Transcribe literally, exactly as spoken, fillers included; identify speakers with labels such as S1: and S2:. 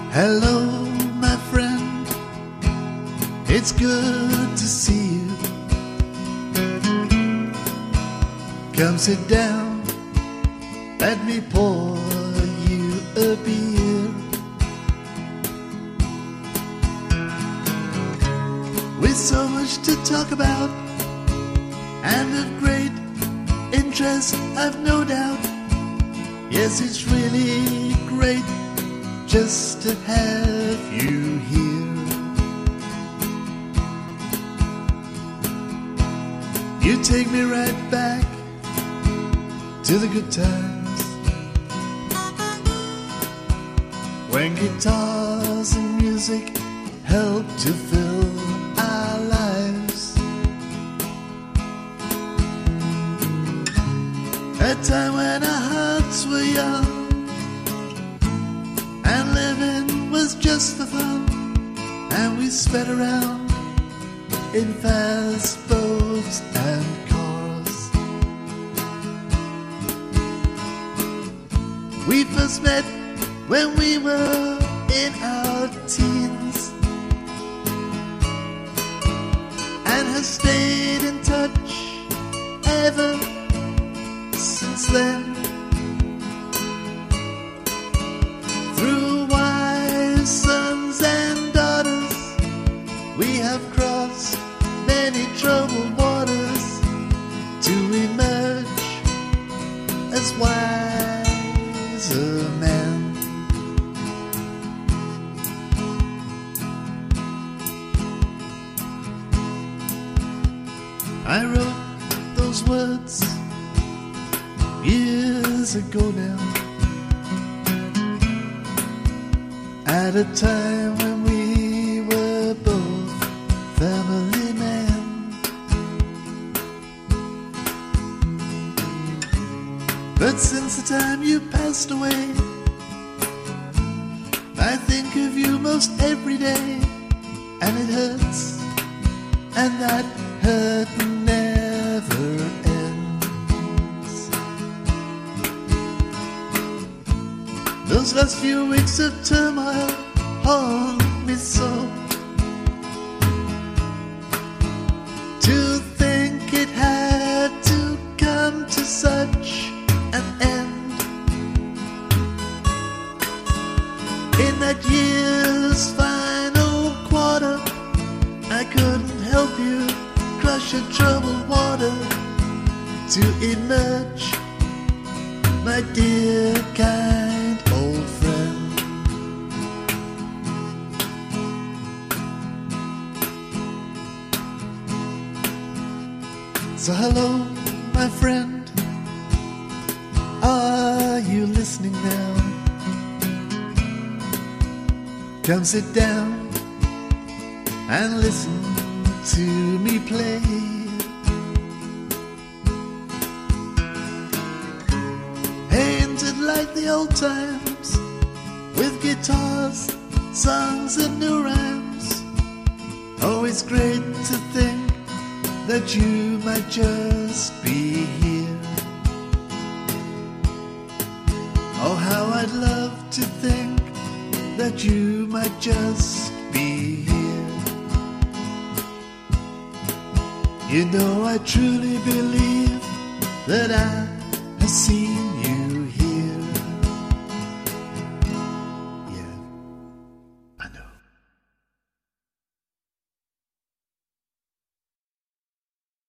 S1: Hello, my friend, it's good to see you. Come sit down, let me pour you a beer. With so much to talk about and of great interest, I've no doubt. Yes, it's really great just to have you here. You take me right back to the good times, when guitars and music help to fill our lives. A time when our hearts were young and living was just for fun, and we sped around in fast boats and cars. We first met when we were in our teens, and have stayed in touch ever since then. Through wives, sons and daughters, we have crossed many troubled waters to emerge as wiser men. I wrote those words years ago now, at a time when we were both family men. But since the time you passed away, I think of you most every day, and it hurts, and that hurt never ends. Those last few weeks of turmoil haunt me so, to think it had to come to such an end. In that year's final quarter, I couldn't help you crush your troubled water to emerge, my dear kind old friend. So hello, my friend, are you listening now? Come sit down and listen to me play. Ain't it like the old times, with guitars, songs and new rhymes? Oh, it's great to think that you might just be here. Oh, how I'd love to think that you might just be here. You know, I truly believe that I have seen